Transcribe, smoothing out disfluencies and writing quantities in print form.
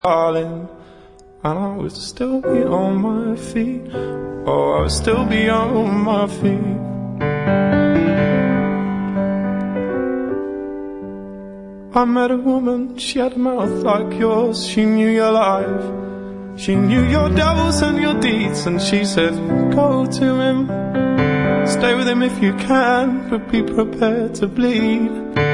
darling, and I would still be on my feet. Oh, I would still be on my feet. I met a woman, she had a mouth like yours. She knew your life, she knew your devils and your deeds. And she said, go to him, stay with him if you can, but be prepared to bleed.